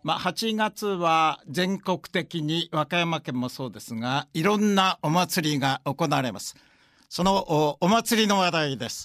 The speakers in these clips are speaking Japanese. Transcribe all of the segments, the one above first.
8月は全国的に和歌山県もそうですが、いろんなお祭りが行われます。そのお祭りの話題です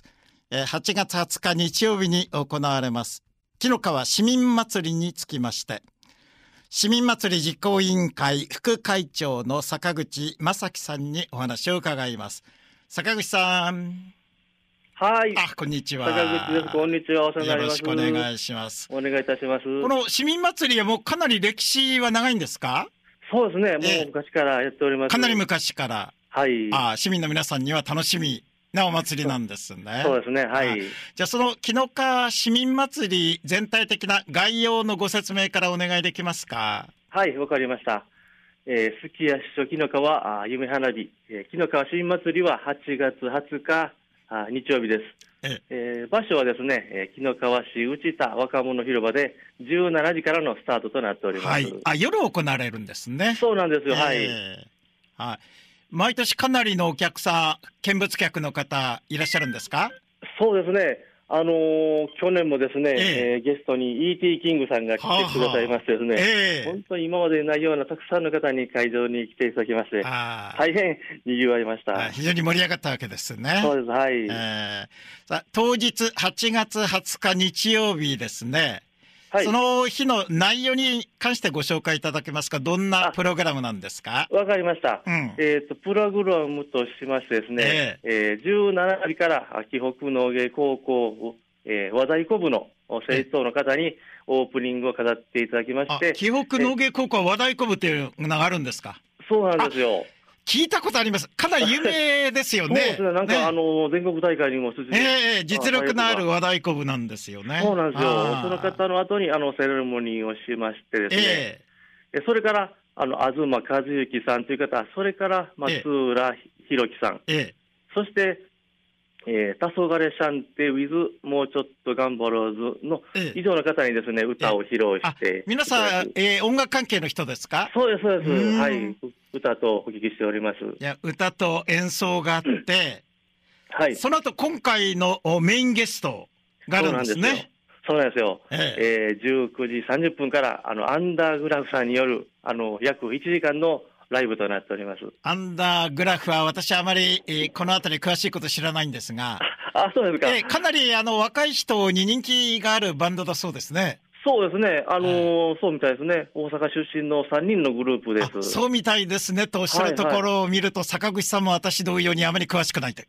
。8月20日日曜日に行われます紀の川市民祭りにつきまして、市民祭り実行委員会副会長の坂口正樹さんにお話を伺います。坂口さん。 はい。 こんにちは。 坂口です。こんにちは。お世話になります。 よろしくお願いします。 お願いいたします。 この市民祭りはもうかなり歴史は長いんですか？ そうですね。もう昔からやっております。 かなり昔から。 はい。 市民の皆さんには楽しみなお祭りなんですね。 そうですね。はい。 じゃあその紀の川市民祭り全体的な概要のご説明からお願いできますか？ はい、わかりました。すきやしそ紀の川夢花火、紀の川市民祭りは8月20日日曜日です。場所はですね、紀の川市内田若者広場で17時からのスタートとなっております。 はい。夜行われるんですね。 そうなんですよ。はい。 はい。毎年かなりのお客さん、見物客の方いらっしゃるんですか？ そうですね。去年もですね、ゲストに E.T. キングさんが来てくださいましてですね、本当に今までにないようなたくさんの方に会場に来ていただきまして、大変賑わいました。 非常に盛り上がったわけですね。 そうです、はい。 さあ当日8月20日日曜日ですね。はい、その日の内容に関してご紹介いただけますか？どんなプログラムなんですか？ わかりました。プログラムとしましてですね、17時から紀北農芸高校、和太鼓部の生徒の方にオープニングを飾っていただきまして。 紀北農芸高校は和太鼓部っていうのがあるんですか？ そうなんですよ。 聞いたことあります。かなり有名ですよね。 そうですね。なんか、全国大会にも出場実力のある和太鼓部なんですよね。 そうなんですよ。その方の後に、セレモニーをしましてですね。それから、東和幸さんという方、それから松浦弘樹さん。そして、黄昏シャンテウィズもうちょっと頑張ろうずの以上の方にですね、歌を披露して皆さん、音楽関係の人ですか？ そうです、そうです。はい。歌とお聞きしております。 いや、歌と演奏があって、 はい。 その後今回のメインゲストがあるんですね。 そうなんですよ。19時30分からアンダーグラフさんによる約1時間のライブとなっております。 アンダーグラフは私はあまり、このあたり詳しいこと知らないんですが。 そうですか。 かなり若い人に人気があるバンドだそうですね。 そうですね。そうみたいですね。大阪出身の3人のグループです。 そうみたいですねとおっしゃるところを見ると、坂口さんも私同様にあまり詳しくないって。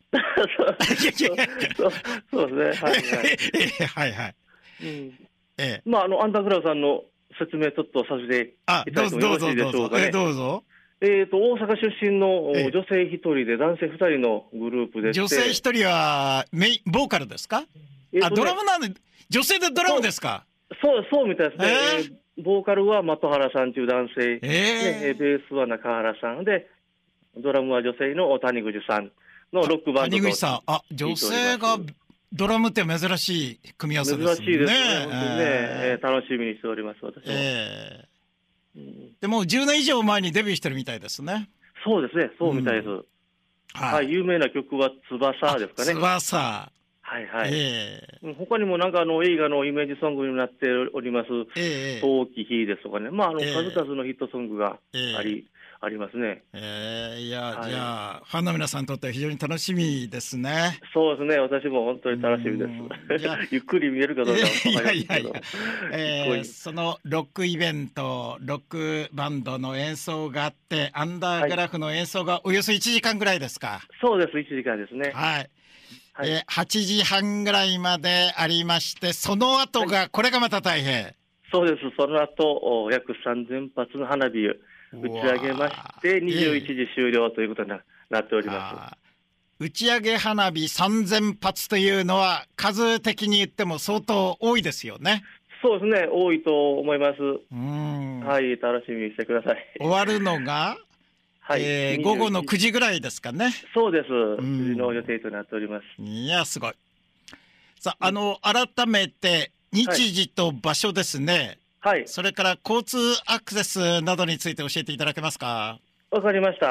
そうですね。 はいはい。 アンダーグラフさんの説明ちょっとさせていただいてもよろしいでしょうかね。 どうぞ。 大阪出身の女性一人で男性二人のグループでして。 女性一人はボーカルですか？ドラムなんで、女性でドラムですか？ そうみたいですね。ボーカルは的原さんという男性、ベースは中原さんで、ドラムは女性の谷口さんのロックバンドと。 谷口さん、女性がドラムって珍しい組み合わせですね。 珍しいですね。本当にね、楽しみにしております、私は。 でも10年以上前にデビューしてるみたいですね。 そうですね、そうみたいです。はい、有名な曲は翼ですかね。 翼。 はいはい。他にもなんか映画のイメージソングになっております、遠き日ですとかね、数々のヒットソングがありますね。 じゃあ、ファンの皆さんにとっては非常に楽しみですね。 そうですね、私も本当に楽しみです。ゆっくり見えるかどうかわかりませんけど。 そのロックイベント、ロックバンドの演奏があって、アンダーグラフの演奏がおよそ1時間ぐらいですか？ そうです、1時間ですね。 はい。8時半ぐらいまでありまして、その後が、これがまた大変。 そうです。その後、約3000発の花火を打ち上げまして、21時終了ということになっております。 打ち上げ花火3000発というのは、数的に言っても相当多いですよね。 そうですね。多いと思います。はい、楽しみにしてください。 終わるのが午後の9時ぐらいですかね。 そうです。9時の予定となっております。 いや、すごい。さあ、改めて、日時と場所ですね。 はい。 それから交通アクセスなどについて教えていただけますか？ わかりました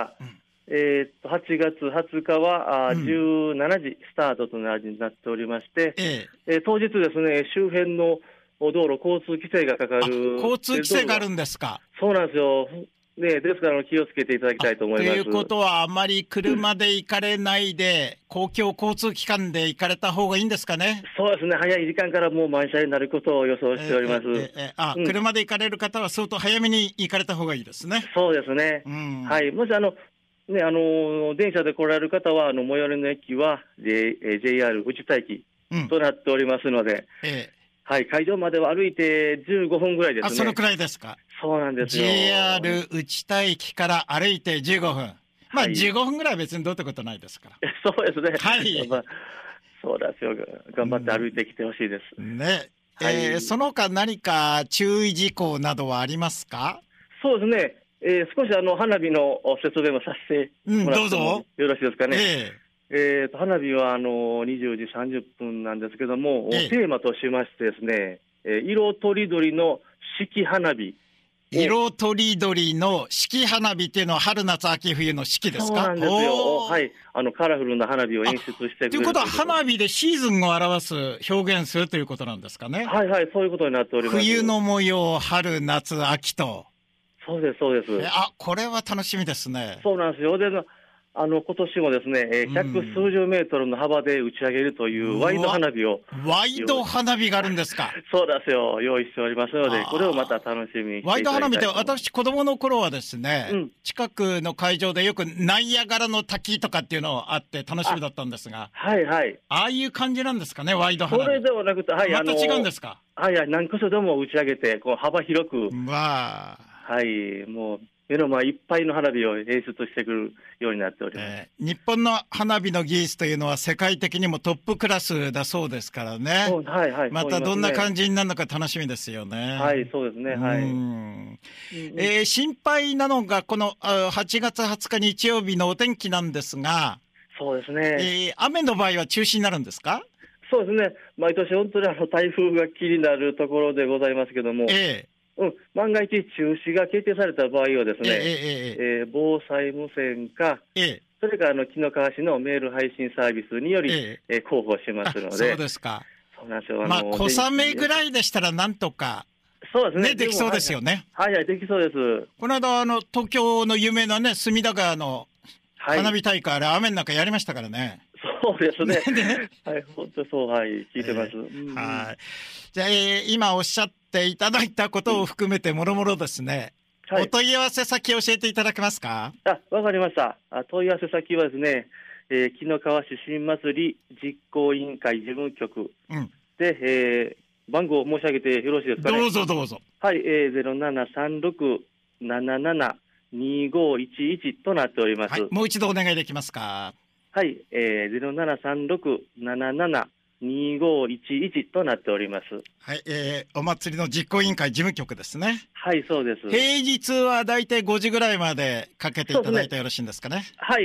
。8月20日は17時スタートとなっておりまして、当日ですね、周辺の道路交通規制がかかる。 交通規制があるんですか。 そうなんですよ。ね、ですから気をつけていただきたいと思います。 ということは、あまり車で行かれないで、公共交通機関で行かれた方がいいんですかね。 そうですね、早い時間からもう満車になることを予想しております。 車で行かれる方は相当早めに行かれた方がいいですね。 そうですね。はい。もし電車で来られる方は、最寄りの駅は、JR 藤田駅となっておりますので、はい、会場までは歩いて15分ぐらいですね。 そのくらいですか。 そうなんですよ。 JR 内田駅から歩いて15分。15分ぐらいは別にどうってことないですから。 そうですね。 はい。 そうですよ。頑張って歩いてきてほしいです。 ね。その他何か注意事項などはありますか？ そうですね。少し花火の説明もさせてもらってもよろしいですかね。花火は20時30分なんですけども、テーマとしましてですね、色とりどりの四季花火。 色とりどりの四季花火っていうのは春夏秋冬の四季ですか？ そうなんですよ。はい。カラフルな花火を演出してくれる。 ということは花火でシーズンを表す、表現するということなんですかね？ はいはい、そういうことになっております。 冬の模様、春夏秋と。 そうです、そうです。 これは楽しみですね。 そうなんですよ。で、今年もですね、百数十メートルの幅で打ち上げるというワイド花火を。 ワイド花火があるんですか？ そうですよ。用意しておりますので、これをまた楽しみにしていただきたい。 ワイド花火って私子供の頃はですね、近くの会場でよくナイアガラの滝とかっていうのあって楽しみだったんですが。 はいはい。 ああいう感じなんですかね、ワイド花火。 それではなくて、はい、 また違うんですか？ はいはい、何箇所でも打ち上げて、幅広く。 はい、 もう、目の前いっぱいの花火を演出してくるようになっております。 日本の花火の技術というのは世界的にもトップクラスだそうですからね。 はいはい。 またどんな感じになるのか楽しみですよね。 はい、そうですね。はい。 心配なのがこの8月20日日曜日のお天気なんですが。 そうですね。 雨の場合は中止になるんですか？ そうですね。毎年本当に台風が気になるところでございますけども。万が一中止が決定された場合はですね、防災無線か、それから紀の川市のメール配信サービスにより、広報しますので。 そうですか。 そうなんですよ。 小雨ぐらいでしたらなんとか。 そうですね。 できそうですよね。 はいはい、できそうです。 この間、東京の有名なね、隅田川の花火大会、あれ雨の中やりましたからね。 そうですね。はい、本当そう、はい、聞いてます。 はい。じゃあ、今おっしゃっていただいたことを含めてもろもろですね、お問い合わせ先教えていただけますか？ わかりました。問い合わせ先はですね、紀の川市新祭り実行委員会事務局で、番号を申し上げてよろしいですかね？ どうぞどうぞ。 はい、0736-772511となっております。 もう一度お願いできますか？ はい、0736-772511となっております。 はい、お祭りの実行委員会事務局ですね。 はい、そうです。 平日はだいたい5時ぐらいまでかけていただいてよろしいんですかね？ はい、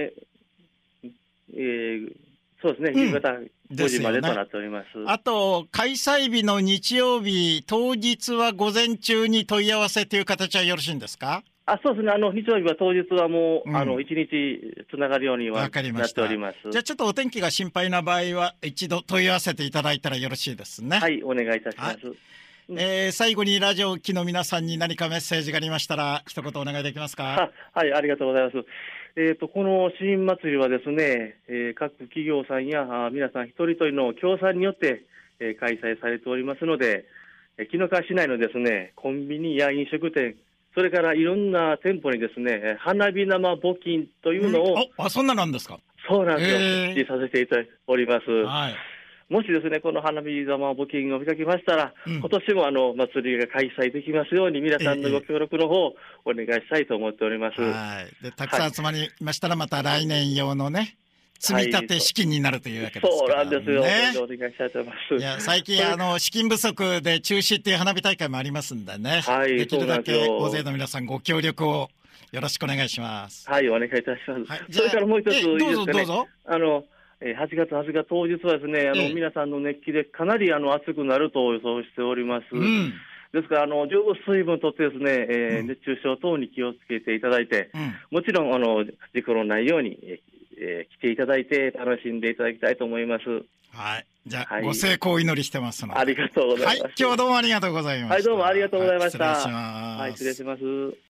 そうですね、夕方5時までとなっております。 あと、開催日の日曜日、当日は午前中に問い合わせという形はよろしいんですか？ そうですね。日曜日は当日はもう、一日つながるようにはなっております。 じゃあちょっとお天気が心配な場合は、一度問い合わせていただいたらよろしいですね。 はい、お願いいたします。 最後にラジオ機の皆さんに何かメッセージがありましたら、一言お願いできますか？ はい、ありがとうございます。この新祭りはですね、各企業さんや皆さん一人一人の協賛によって、開催されておりますので、紀の川市内のですね、コンビニや飲食店、それからいろんな店舗にですね、花火生募金というのを、 そんななんですか？ そうなんですよ。実施させていただいております。 はい。 もしですね、この花火玉募金を見かけましたら、今年も祭りが開催できますように、皆さんのご協力の方、お願いしたいと思っております。 で、たくさん集まりましたら、また来年用のね、積み立て資金になるというわけですからね。 そうなんですよ。お願いしたいと思います。 いや、最近、資金不足で中止っていう花火大会もありますんでね。できるだけ大勢の皆さんご協力をよろしくお願いします。 はい、お願いいたします。それからもう一ついいですかね。 どうぞ。 8月20日当日はですね、皆さんの熱気でかなり暑くなると予想しております。ですから、十分水分とってですね、熱中症等に気をつけていただいて、もちろん、事故のないように、来ていただいて楽しんでいただきたいと思います。 はい。 じゃあ、ご成功をお祈りしてますので。 ありがとうございます。 はい、今日はどうもありがとうございました。 はい、どうもありがとうございました。 失礼します。 はい、失礼します。